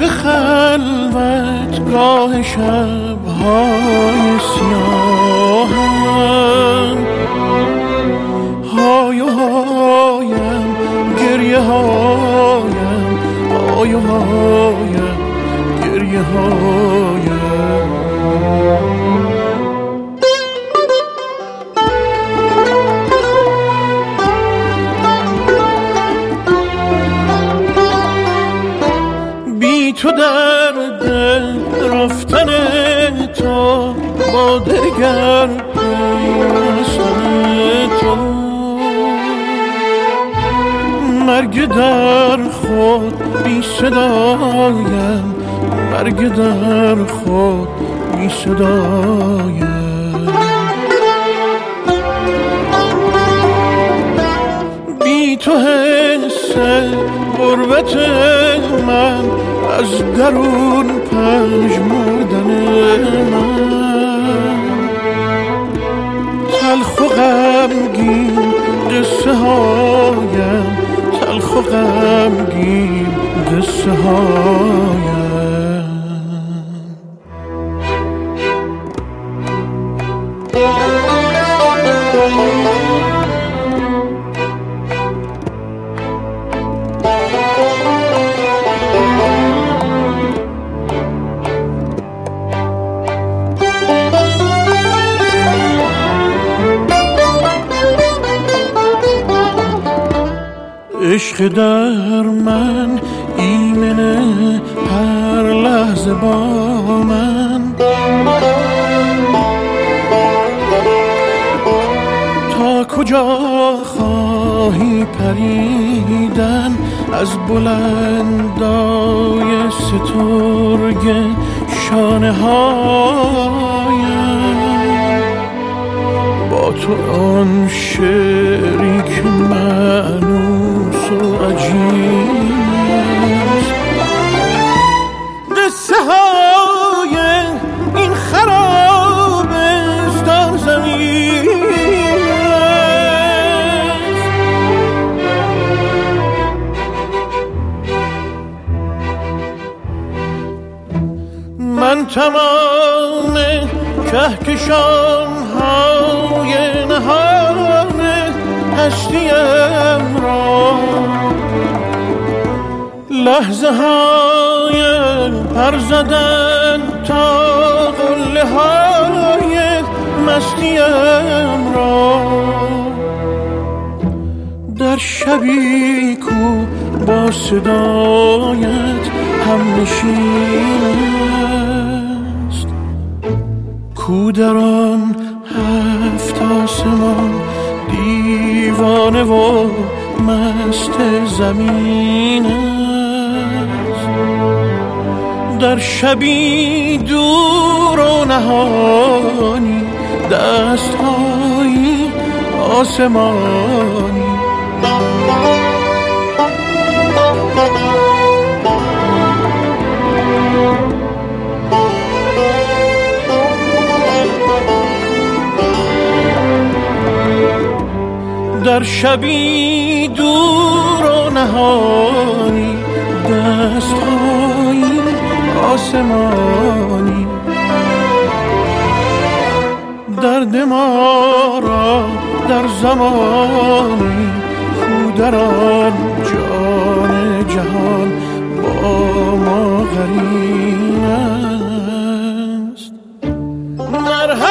خلوت گاه شب‌های سیاهم، های و هایم گریه هایم، های و هایم گریه هایم. بی تو در دل رفتن تو، با دگر پیوستن تو، مرگ در خود بی صدایم، مرگ در خود بی صدایم. بی تو حس غربت من، از درون پژمردن من، تلخ و غمگین قصه هایم، تلخ و غمگین قصه هایم. عشق در من ایمنه هر لحظه با من، تا کجا خواهی پریدن از بلندای سترگ شانه هایم. با تو آن شعری که مأنوس و عجیب، قصه های این خرابستان زمین است. من تمام کهکشان های نهان هستیم را، لحظه های پر زدن تا قله های مستیم را، در شبی کو با صدایت هم نشین است، کو در آن هفت آسمان دیوانه و مست زمین است. در شبی دور و نهانی دست‌های آسمانی، در شبی دور و نهانی دست‌های آسمانی. درد ما را در زمانی کو در آن جان جهان با ما قرین است. مرحبا